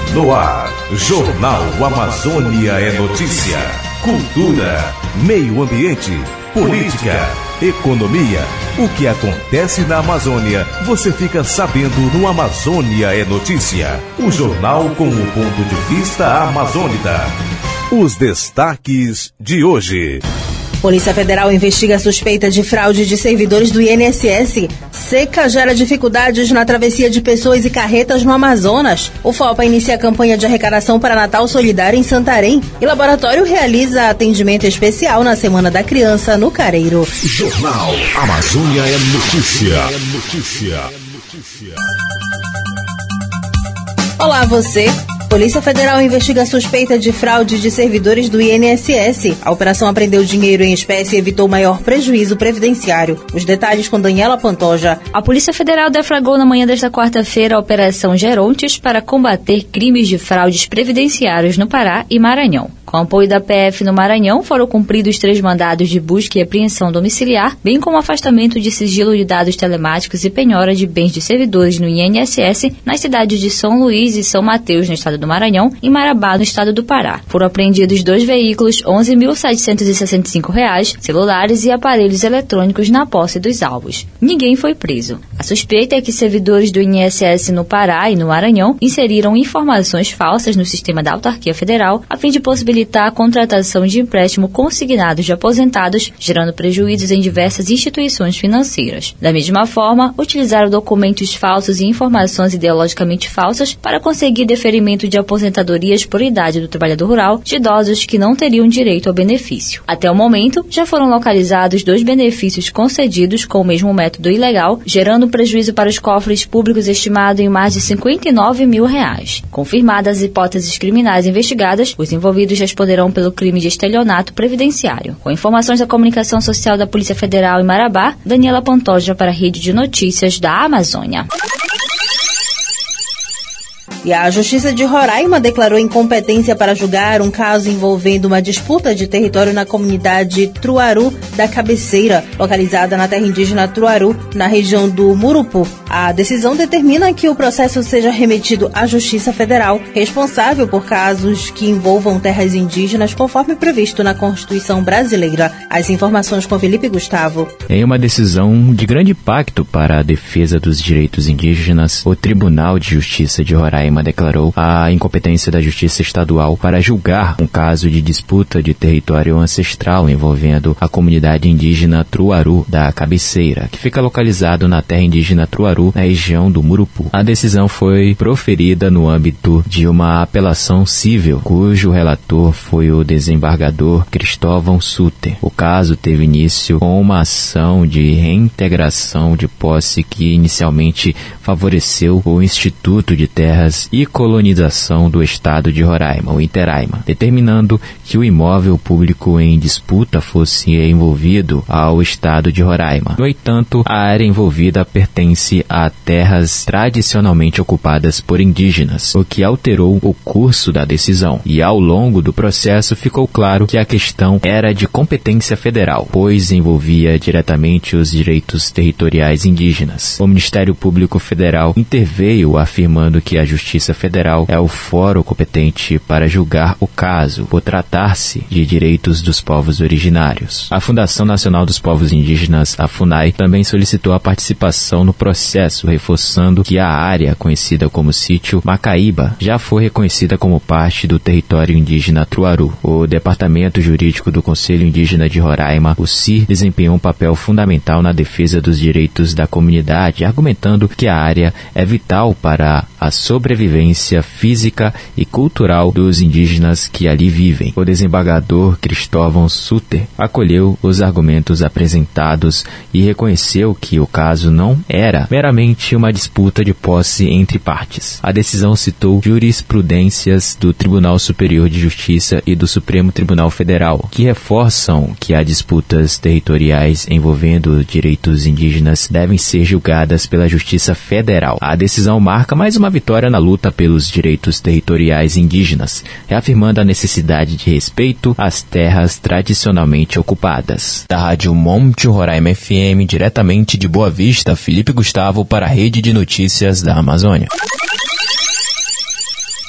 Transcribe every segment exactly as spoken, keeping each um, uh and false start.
No ar, Jornal Amazônia é notícia. Cultura, meio ambiente, política, economia. O que acontece na Amazônia, você fica sabendo no Amazônia é Notícia. O jornal com o ponto de vista amazônida. Os destaques de hoje. Polícia Federal investiga suspeita de fraude de servidores do I N S S. Seca gera dificuldades na travessia de pessoas e carretas no Amazonas. O FOPA inicia a campanha de arrecadação para Natal Solidário em Santarém. E laboratório realiza atendimento especial na Semana da Criança no Careiro. Jornal Amazônia é Notícia. Notícia. Olá, você. Polícia Federal investiga a suspeita de fraude de servidores do I N S S. A operação apreendeu dinheiro em espécie e evitou maior prejuízo previdenciário. Os detalhes com Daniela Pantoja. A Polícia Federal deflagrou na manhã desta quarta-feira a Operação Gerontes para combater crimes de fraudes previdenciários no Pará e Maranhão. Com o apoio da P F no Maranhão, foram cumpridos três mandados de busca e apreensão domiciliar, bem como afastamento de sigilo de dados telemáticos e penhora de bens de servidores no I N S S nas cidades de São Luís e São Mateus, no estado do Maranhão, e Marabá, no estado do Pará. Foram apreendidos dois veículos, onze mil setecentos e sessenta e cinco reais, celulares e aparelhos eletrônicos na posse dos alvos. Ninguém foi preso. A suspeita é que servidores do I N S S no Pará e no Maranhão inseriram informações falsas no sistema da autarquia federal a fim de possibilitar a contratação de empréstimo consignados de aposentados, gerando prejuízos em diversas instituições financeiras. Da mesma forma, utilizaram documentos falsos e informações ideologicamente falsas para conseguir deferimento de aposentadorias por idade do trabalhador rural de idosos que não teriam direito ao benefício. Até o momento, já foram localizados dois benefícios concedidos com o mesmo método ilegal, gerando prejuízo para os cofres públicos estimado em mais de cinquenta e nove mil reais. Confirmadas as hipóteses criminais investigadas, os envolvidos responderão pelo crime de estelionato previdenciário. Com informações da Comunicação Social da Polícia Federal em Marabá, Daniela Pantoja para a Rede de Notícias da Amazônia. E a Justiça de Roraima declarou incompetência para julgar um caso envolvendo uma disputa de território na comunidade Truaru da Cabeceira, localizada na terra indígena Truaru, na região do Murupu. A decisão determina que o processo seja remetido à Justiça Federal, responsável por casos que envolvam terras indígenas, conforme previsto na Constituição brasileira. As informações com Felipe Gustavo. Em uma decisão de grande impacto para a defesa dos direitos indígenas, o Tribunal de Justiça de Roraima declarou a incompetência da Justiça Estadual para julgar um caso de disputa de território ancestral envolvendo a comunidade indígena Truaru da Cabeceira, que fica localizado na terra indígena Truaru, na região do Murupu. A decisão foi proferida no âmbito de uma apelação civil, cujo relator foi o desembargador Cristóvão Suter. O caso teve início com uma ação de reintegração de posse que inicialmente favoreceu o Instituto de Terras e Colonização do Estado de Roraima, o Interaima, determinando que o imóvel público em disputa fosse envolvido ao Estado de Roraima. No entanto, a área envolvida pertence a terras tradicionalmente ocupadas por indígenas, o que alterou o curso da decisão. E ao longo do processo ficou claro que a questão era de competência federal, pois envolvia diretamente os direitos territoriais indígenas. O Ministério Público Federal interveio afirmando que a Justiça Justiça Federal é o fórum competente para julgar o caso, por tratar-se de direitos dos povos originários. A Fundação Nacional dos Povos Indígenas, a FUNAI, também solicitou a participação no processo, reforçando que a área conhecida como Sítio Macaíba já foi reconhecida como parte do território indígena Truaru. O Departamento Jurídico do Conselho Indígena de Roraima, o C I R, desempenhou um papel fundamental na defesa dos direitos da comunidade, argumentando que a área é vital para a sobrevivência física e cultural dos indígenas que ali vivem. O desembargador Cristóvão Suter acolheu os argumentos apresentados e reconheceu que o caso não era meramente uma disputa de posse entre partes. A decisão citou jurisprudências do Tribunal Superior de Justiça e do Supremo Tribunal Federal, que reforçam que as disputas territoriais envolvendo direitos indígenas devem ser julgadas pela Justiça Federal. A decisão marca mais uma vitória na luta pelos direitos territoriais indígenas, reafirmando a necessidade de respeito às terras tradicionalmente ocupadas. Da Rádio Monte Roraima F M, diretamente de Boa Vista, Felipe Gustavo para a Rede de Notícias da Amazônia.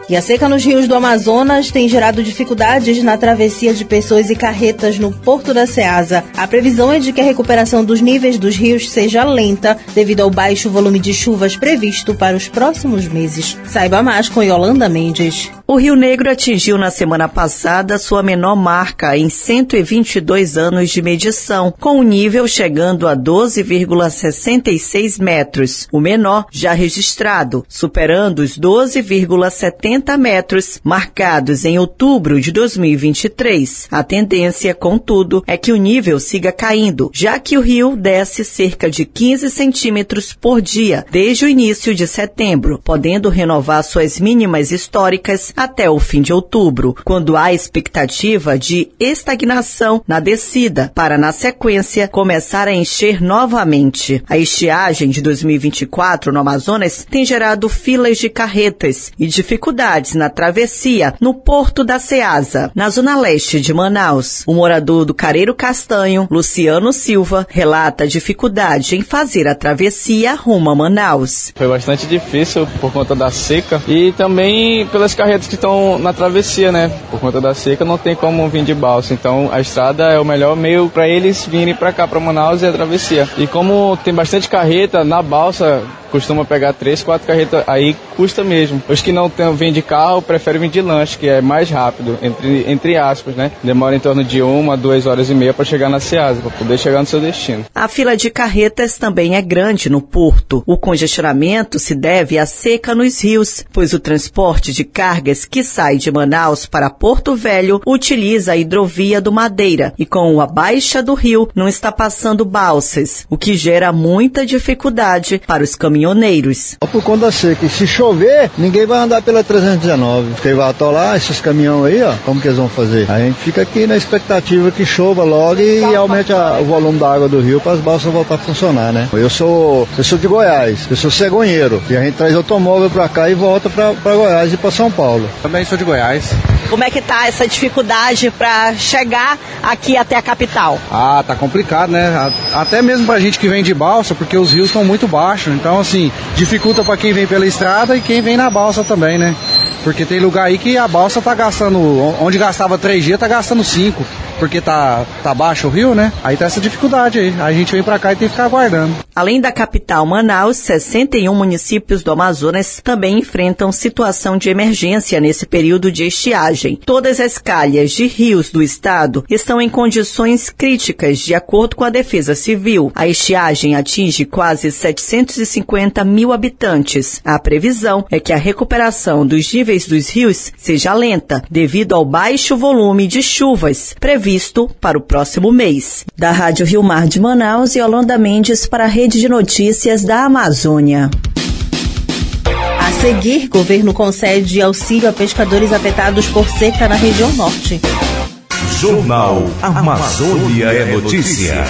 E a seca nos rios do Amazonas tem gerado dificuldades na travessia de pessoas e carretas no Porto da Ceasa. A previsão é de que a recuperação dos níveis dos rios seja lenta devido ao baixo volume de chuvas previsto para os próximos meses. Saiba mais com Yolanda Mendes. O Rio Negro atingiu na semana passada sua menor marca em cento e vinte e dois anos de medição, com o nível chegando a doze vírgula sessenta e seis metros, o menor já registrado, superando os doze vírgula setenta metros marcados em outubro de dois mil e vinte e três. A tendência, contudo, é que o nível siga caindo, já que o rio desce cerca de quinze centímetros por dia desde o início de setembro, podendo renovar suas mínimas históricas até o fim de outubro, quando há expectativa de estagnação na descida, para na sequência começar a encher novamente. A estiagem de dois mil e vinte e quatro no Amazonas tem gerado filas de carretas e dificuldades na travessia no Porto da Ceasa, na zona leste de Manaus. O morador do Careiro Castanho, Luciano Silva, relata a dificuldade em fazer a travessia rumo a Manaus. Foi bastante difícil por conta da seca e também pelas carretas que estão na travessia, né? Por conta da seca não tem como vir de balsa, então a estrada é o melhor meio para eles virem para cá, para Manaus, e a travessia. E como tem bastante carreta na balsa, costuma pegar três, quatro carretas, aí custa mesmo. Os que não tem, vêm de carro preferem vir de lanche, que é mais rápido, entre, entre aspas, né? Demora em torno de uma, duas horas e meia para chegar na Ceasa, para poder chegar no seu destino. A fila de carretas também é grande no porto. O congestionamento se deve à seca nos rios, pois o transporte de cargas que sai de Manaus para Porto Velho utiliza a hidrovia do Madeira e com a baixa do rio não está passando balsas, o que gera muita dificuldade para os caminhoneiros. Por conta da seca, se chover, ninguém vai andar pela trezentos e dezenove. Porque vai atolar esses caminhões aí, ó, como que eles vão fazer? A gente fica aqui na expectativa que chova logo e aumente a, o volume da água do rio para as balsas voltar a funcionar, né? Eu sou, eu sou de Goiás, eu sou cegonheiro, e a gente traz automóvel para cá e volta para Goiás e para São Paulo. Também sou de Goiás. Como é que tá essa dificuldade para chegar aqui até a capital? Ah, tá complicado, né? Até mesmo pra gente que vem de balsa, porque os rios estão muito baixos, então assim, dificulta para quem vem pela estrada e quem vem na balsa também, né? Porque tem lugar aí que a balsa tá gastando, onde gastava três dias, tá gastando cinco, porque tá, tá baixo o rio, né? Aí tá essa dificuldade aí, aí a gente vem pra cá e tem que ficar aguardando. Além da capital Manaus, sessenta e um municípios do Amazonas também enfrentam situação de emergência nesse período de estiagem. Todas as calhas de rios do estado estão em condições críticas, de acordo com a Defesa Civil. A estiagem atinge quase setecentos e cinquenta mil habitantes. A previsão é que a recuperação dos níveis dos rios seja lenta, devido ao baixo volume de chuvas previsto para o próximo mês. Da Rádio Rio Mar de Manaus, Yolanda Mendes para a Rede de Notícias da Amazônia. A seguir, governo concede auxílio a pescadores afetados por seca na região norte. Jornal Amazônia é Notícia.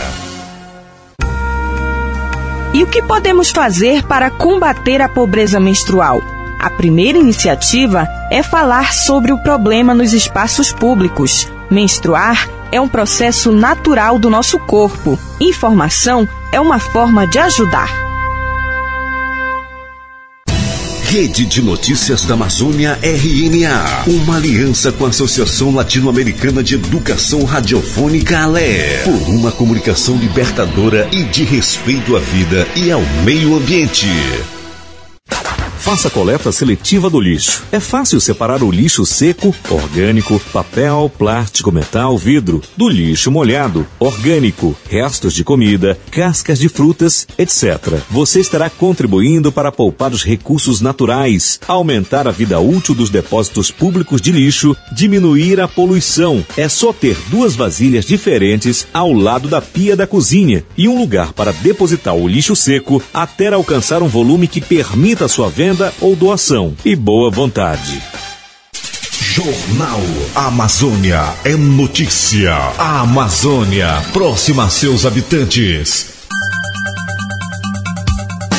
E o que podemos fazer para combater a pobreza menstrual? A primeira iniciativa é falar sobre o problema nos espaços públicos. Menstruar é um processo natural do nosso corpo. Informação é uma forma de ajudar. Rede de Notícias da Amazônia R N A, uma aliança com a Associação Latino-Americana de Educação Radiofônica A L E, por uma comunicação libertadora e de respeito à vida e ao meio ambiente. Faça a coleta seletiva do lixo. É fácil separar o lixo seco, orgânico, papel, plástico, metal, vidro, do lixo molhado, orgânico, restos de comida, cascas de frutas, etcétera. Você estará contribuindo para poupar os recursos naturais, aumentar a vida útil dos depósitos públicos de lixo, diminuir a poluição. É só ter duas vasilhas diferentes ao lado da pia da cozinha e um lugar para depositar o lixo seco até alcançar um volume que permita a sua venda ou doação. E boa vontade. Jornal Amazônia é notícia. A Amazônia, próxima a seus habitantes.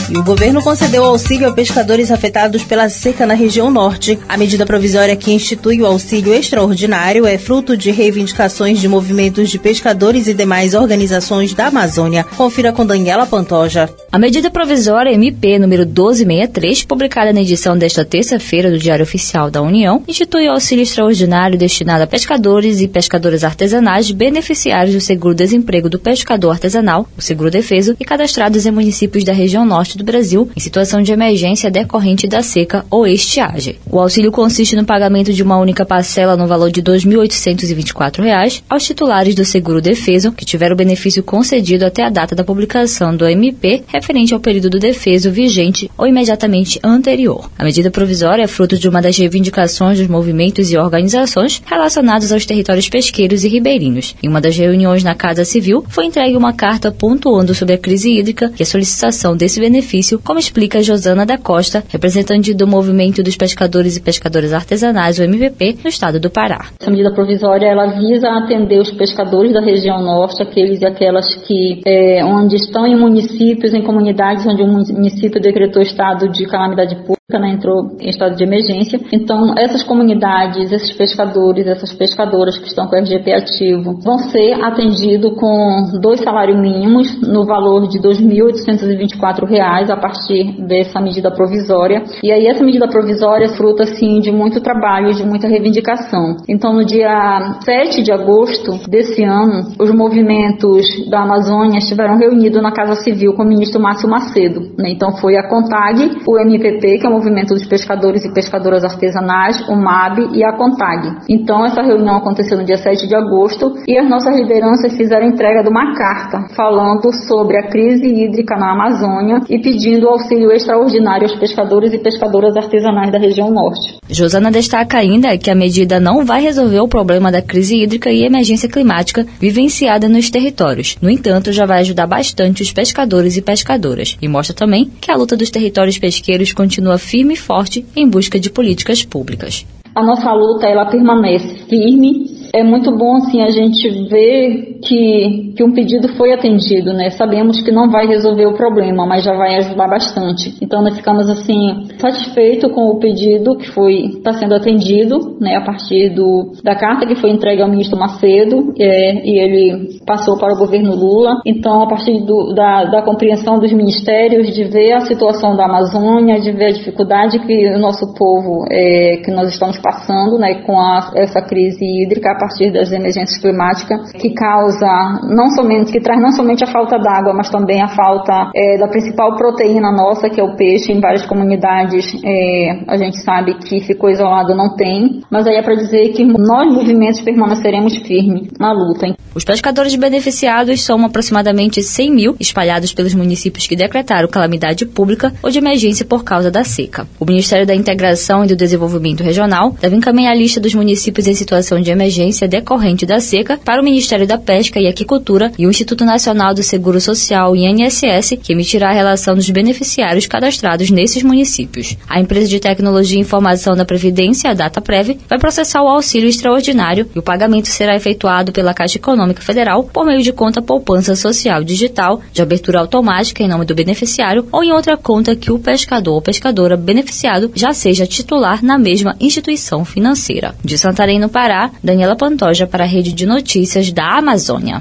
E o governo concedeu auxílio a pescadores afetados pela seca na região norte. A medida provisória que institui o auxílio extraordinário é fruto de reivindicações de movimentos de pescadores e demais organizações da Amazônia. Confira com Daniela Pantoja. A medida provisória M P número doze sessenta e três, publicada na edição desta terça-feira do Diário Oficial da União, institui o auxílio extraordinário destinado a pescadores e pescadoras artesanais beneficiários do seguro-desemprego do pescador artesanal, o seguro-defeso, e cadastrados em municípios da região norte do Brasil em situação de emergência decorrente da seca ou estiagem. O auxílio consiste no pagamento de uma única parcela no valor de dois mil oitocentos e vinte e quatro reais aos titulares do seguro-defeso que tiveram o benefício concedido até a data da publicação do M P referente ao período do defeso vigente ou imediatamente anterior. A medida provisória é fruto de uma das reivindicações dos movimentos e organizações relacionados aos territórios pesqueiros e ribeirinhos. Em uma das reuniões na Casa Civil, foi entregue uma carta pontuando sobre a crise hídrica e a solicitação desse benefício, como explica Josana da Costa, representante do Movimento dos Pescadores e Pescadoras Artesanais, o M P P, no estado do Pará. Essa medida provisória ela visa atender os pescadores da região norte, aqueles e aquelas que é, onde estão em municípios, em comunidades onde o município decretou estado de calamidade pública, né, entrou em estado de emergência. Então, essas comunidades, esses pescadores, essas pescadoras que estão com o R G P ativo vão ser atendidos com dois salários mínimos no valor de dois mil oitocentos e vinte e quatro reais a partir dessa medida provisória. E aí essa medida provisória é fruto assim, de muito trabalho, de muita reivindicação. Então, no dia sete de agosto desse ano, os movimentos da Amazônia estiveram reunidos na Casa Civil com o ministro Márcio Macedo. Né? Então, foi a CONTAG, o M P P, que é o Movimento dos Pescadores e Pescadoras Artesanais, o M A B e a CONTAG. Então, essa reunião aconteceu no dia sete de agosto e as nossas lideranças fizeram entrega de uma carta falando sobre a crise hídrica na Amazônia e pedindo auxílio extraordinário aos pescadores e pescadoras artesanais da região norte. Josana destaca ainda que a medida não vai resolver o problema da crise hídrica e emergência climática vivenciada nos territórios. No entanto, já vai ajudar bastante os pescadores e pescadoras. E mostra também que a luta dos territórios pesqueiros continua firme e forte em busca de políticas públicas. A nossa luta ela permanece firme. É muito bom assim, a gente ver que, que um pedido foi atendido, né? Sabemos que não vai resolver o problema, mas já vai ajudar bastante. Então nós ficamos assim satisfeitos com o pedido que foi está sendo atendido, né? A partir do, da carta que foi entregue ao ministro Macedo é, e ele passou para o governo Lula. Então a partir do, da, da compreensão dos ministérios, de ver a situação da Amazônia, de ver a dificuldade que o nosso povo, é, que nós estamos passando, né? Com a, essa crise hídrica a partir das emergências climáticas, que causa não somente, que traz não somente a falta d'água, mas também a falta é, da principal proteína nossa, que é o peixe. Em várias comunidades é, a gente sabe que ficou isolado, não tem, mas aí é para dizer que nós movimentos permaneceremos firmes na luta. Hein? Os pescadores beneficiados são aproximadamente cem mil, espalhados pelos municípios que decretaram calamidade pública ou de emergência por causa da seca. O Ministério da Integração e do Desenvolvimento Regional deve encaminhar a lista dos municípios em situação de emergência decorrente da seca para o Ministério da Pesca e Aquicultura e o Instituto Nacional do Seguro Social, I N S S, que emitirá a relação dos beneficiários cadastrados nesses municípios. A empresa de tecnologia e informação da Previdência, a Dataprev, vai processar o auxílio extraordinário e o pagamento será efetuado pela Caixa Econômica Federal por meio de conta poupança social digital, de abertura automática em nome do beneficiário ou em outra conta que o pescador ou pescadora beneficiado já seja titular na mesma instituição financeira. De Santarém, no Pará, Daniela Pantoja para a Rede de Notícias da Amazônia.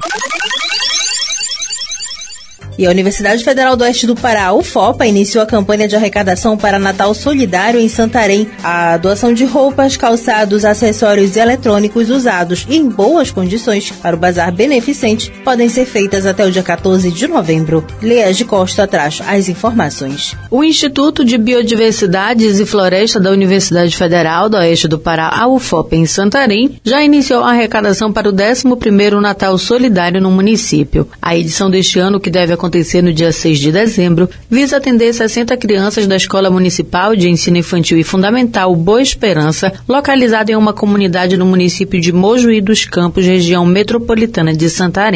E a Universidade Federal do Oeste do Pará, U F O P A, iniciou a campanha de arrecadação para Natal Solidário em Santarém. A doação de roupas, calçados, acessórios e eletrônicos usados e em boas condições para o bazar beneficente podem ser feitas até o dia quatorze de novembro. Leia de Costa traz as informações. O Instituto de Biodiversidades e Floresta da Universidade Federal do Oeste do Pará, a U F O P A, em Santarém, já iniciou a arrecadação para o décimo primeiro Natal Solidário no município. A edição deste ano, que deve acontecer acontecer no dia seis de dezembro, visa atender sessenta crianças da Escola Municipal de Ensino Infantil e Fundamental Boa Esperança, localizada em uma comunidade no município de Mojuí dos Campos, região metropolitana de Santarém.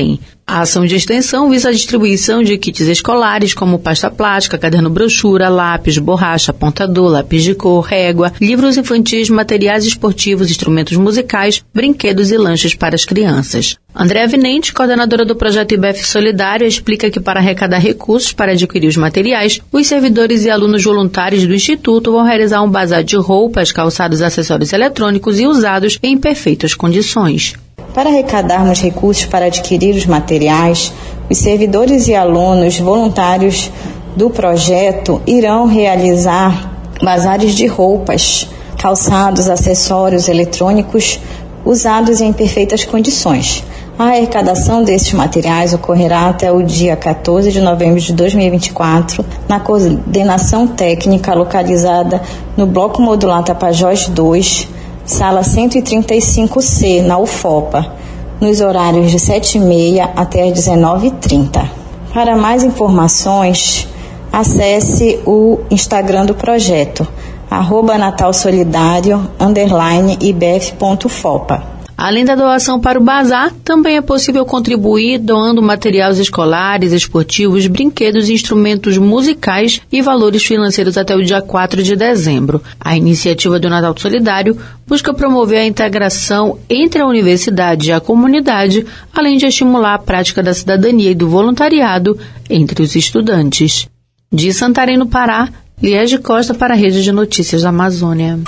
A ação de extensão visa a distribuição de kits escolares como pasta plástica, caderno brochura, lápis, borracha, apontador, lápis de cor, régua, livros infantis, materiais esportivos, instrumentos musicais, brinquedos e lanches para as crianças. Andréa Vinente, coordenadora do projeto I B F Solidário, explica que para arrecadar recursos para adquirir os materiais, os servidores e alunos voluntários do Instituto vão realizar um bazar de roupas, calçados, acessórios eletrônicos e usados em perfeitas condições. Para arrecadarmos recursos para adquirir os materiais, os servidores e alunos voluntários do projeto irão realizar bazares de roupas, calçados, acessórios eletrônicos usados em perfeitas condições. A arrecadação desses materiais ocorrerá até o dia quatorze de novembro de dois mil e vinte e quatro, na coordenação técnica localizada no Bloco Modular Tapajós dois, Sala cento e trinta e cinco C, na U F O P A, nos horários de sete e meia até as dezenove e trinta. Para mais informações, acesse o Instagram do projeto, arroba natalsolidário, underline, ibf.fopa. Além da doação para o bazar, também é possível contribuir doando materiais escolares, esportivos, brinquedos, instrumentos musicais e valores financeiros até o dia quatro de dezembro. A iniciativa do Natal Solidário busca promover a integração entre a universidade e a comunidade, além de estimular a prática da cidadania e do voluntariado entre os estudantes. De Santarém, no Pará, Liege Costa para a Rede de Notícias da Amazônia.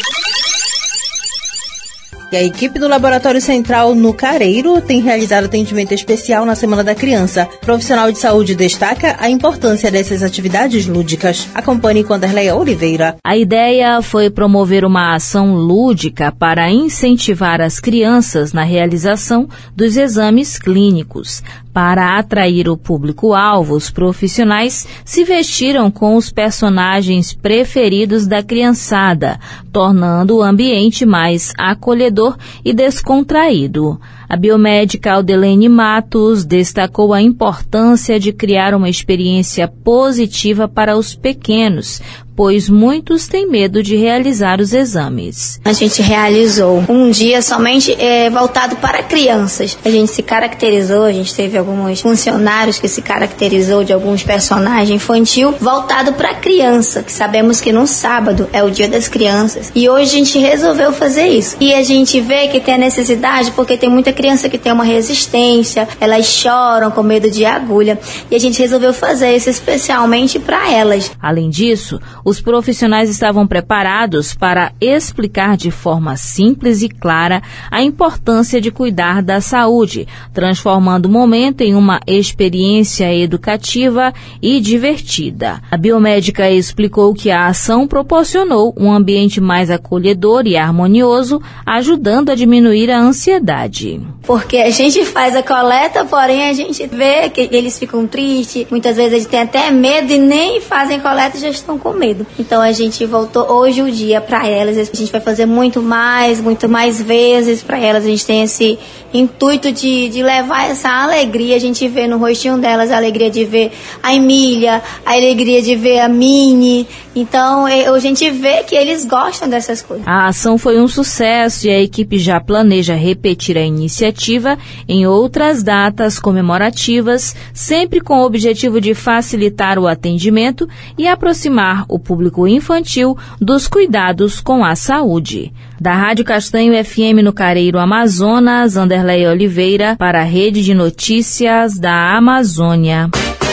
E a equipe do Laboratório Central no Careiro tem realizado atendimento especial na Semana da Criança. O profissional de saúde destaca a importância dessas atividades lúdicas. Acompanhe com Anderleia Oliveira. A ideia foi promover uma ação lúdica para incentivar as crianças na realização dos exames clínicos. Para atrair o público-alvo, os profissionais se vestiram com os personagens preferidos da criançada, tornando o ambiente mais acolhedor e descontraído. A biomédica Aldelene Matos destacou a importância de criar uma experiência positiva para os pequenos, pois muitos têm medo de realizar os exames. A gente realizou um dia somente é, voltado para crianças. A gente se caracterizou, a gente teve alguns funcionários que se caracterizou de alguns personagens infantil voltado para criança, que sabemos que no sábado é o dia das crianças. E hoje a gente resolveu fazer isso. E a gente vê que tem a necessidade, porque tem muita criança que tem uma resistência, elas choram com medo de agulha. E a gente resolveu fazer isso especialmente para elas. Além disso, os profissionais estavam preparados para explicar de forma simples e clara a importância de cuidar da saúde, transformando o momento em uma experiência educativa e divertida. A biomédica explicou que a ação proporcionou um ambiente mais acolhedor e harmonioso, ajudando a diminuir a ansiedade. Porque a gente faz a coleta, porém a gente vê que eles ficam tristes, muitas vezes eles têm até medo e nem fazem coleta e já estão com medo. Então a gente voltou hoje o dia para elas, a gente vai fazer muito mais, muito mais vezes para elas, a gente tem esse intuito de, de levar essa alegria, a gente vê no rostinho delas a alegria de ver a Emília, a alegria de ver a Mini, então a gente vê que eles gostam dessas coisas. A ação foi um sucesso e a equipe já planeja repetir a iniciativa em outras datas comemorativas, sempre com o objetivo de facilitar o atendimento e aproximar o público infantil dos cuidados com a saúde. Da Rádio Castanho F M no Careiro, Amazonas, Anderleia Oliveira para a Rede de Notícias da Amazônia.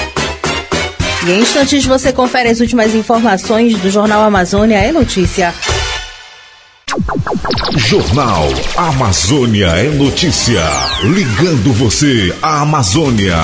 E em instantes você confere as últimas informações do Jornal Amazônia é Notícia. Jornal Amazônia é Notícia. Ligando você à Amazônia.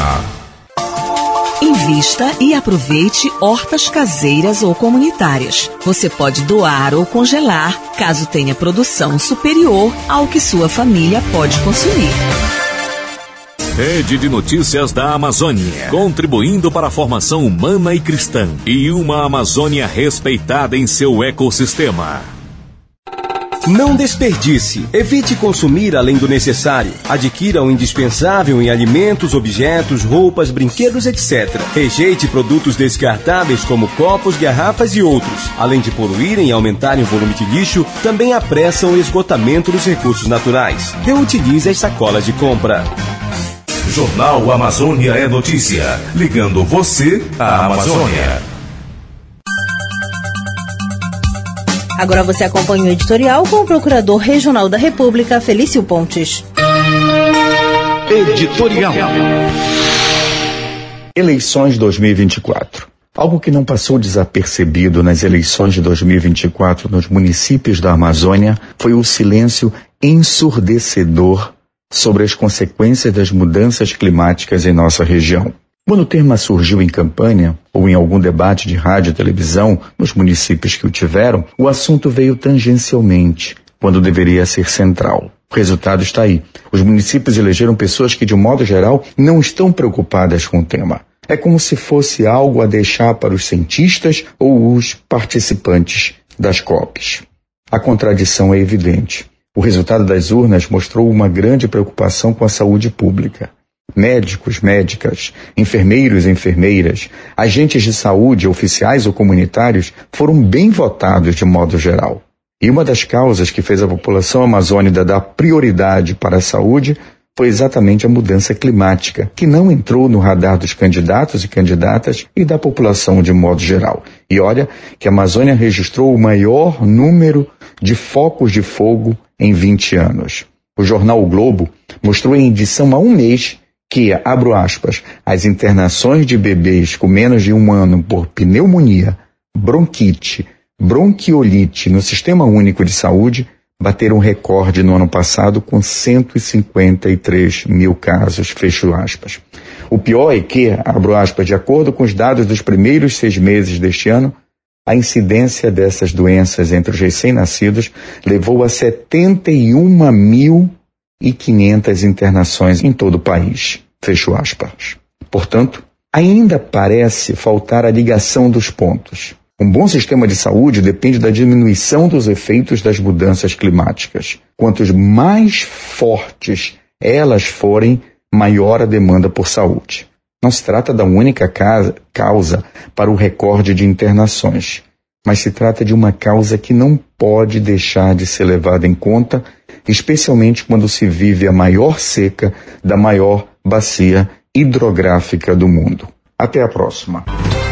Invista e aproveite hortas caseiras ou comunitárias. Você pode doar ou congelar, caso tenha produção superior ao que sua família pode consumir. Rede de Notícias da Amazônia, contribuindo para a formação humana e cristã e uma Amazônia respeitada em seu ecossistema. Não desperdice. Evite consumir além do necessário. Adquira o indispensável em alimentos, objetos, roupas, brinquedos, etcétera. Rejeite produtos descartáveis como copos, garrafas e outros. Além de poluírem e aumentarem o volume de lixo, também apressam o esgotamento dos recursos naturais. Reutilize as sacolas de compra. Jornal Amazônia é notícia, ligando você à Amazônia. Agora você acompanha o editorial com o Procurador Regional da República, Felício Pontes. Editorial. Eleições dois mil e vinte e quatro. Algo que não passou desapercebido nas eleições de dois mil e vinte e quatro nos municípios da Amazônia foi o silêncio ensurdecedor sobre as consequências das mudanças climáticas em nossa região. Quando o tema surgiu em campanha, ou em algum debate de rádio e televisão nos municípios que o tiveram, o assunto veio tangencialmente, quando deveria ser central. O resultado está aí. Os municípios elegeram pessoas que, de um modo geral, não estão preocupadas com o tema. É como se fosse algo a deixar para os cientistas ou os participantes das C O Ps. A contradição é evidente. O resultado das urnas mostrou uma grande preocupação com a saúde pública. Médicos, médicas, enfermeiros e enfermeiras, agentes de saúde, oficiais ou comunitários foram bem votados de modo geral. E uma das causas que fez a população amazônica dar prioridade para a saúde foi exatamente a mudança climática, que não entrou no radar dos candidatos e candidatas e da população de modo geral. E olha que a Amazônia registrou o maior número de focos de fogo em vinte anos. O jornal O Globo mostrou em edição há um mês que, abro aspas, as internações de bebês com menos de um ano por pneumonia, bronquite, bronquiolite no Sistema Único de Saúde bateram recorde no ano passado com cento e cinquenta e três mil casos, fecho aspas. O pior é que, abro aspas, de acordo com os dados dos primeiros seis meses deste ano, a incidência dessas doenças entre os recém-nascidos levou a setenta e um mil e quinhentas internações em todo o país, fecho aspas. Portanto, ainda parece faltar a ligação dos pontos. Um bom sistema de saúde depende da diminuição dos efeitos das mudanças climáticas. Quantos mais fortes elas forem, maior a demanda por saúde. Não se trata da única causa para o recorde de internações, mas se trata de uma causa que não pode deixar de ser levada em conta, especialmente quando se vive a maior seca da maior bacia hidrográfica do mundo. Até a próxima.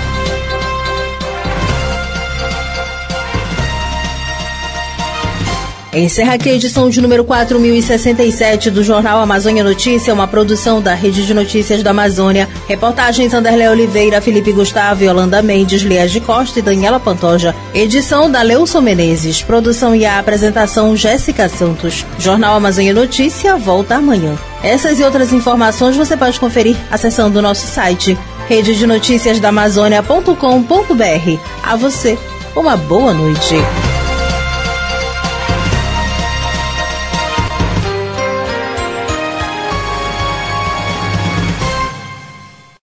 Encerra aqui a edição de número quatro mil e sessenta e sete do Jornal Amazônia Notícia, uma produção da Rede de Notícias da Amazônia. Reportagens Anderlé Oliveira, Felipe Gustavo, Yolanda Mendes, Lias de Costa e Daniela Pantoja. Edição da Leilson Menezes. Produção e a apresentação Jéssica Santos. Jornal Amazônia Notícia volta amanhã. Essas e outras informações você pode conferir acessando o nosso site rede de notícias da amazônia ponto com ponto br. A você, uma boa noite.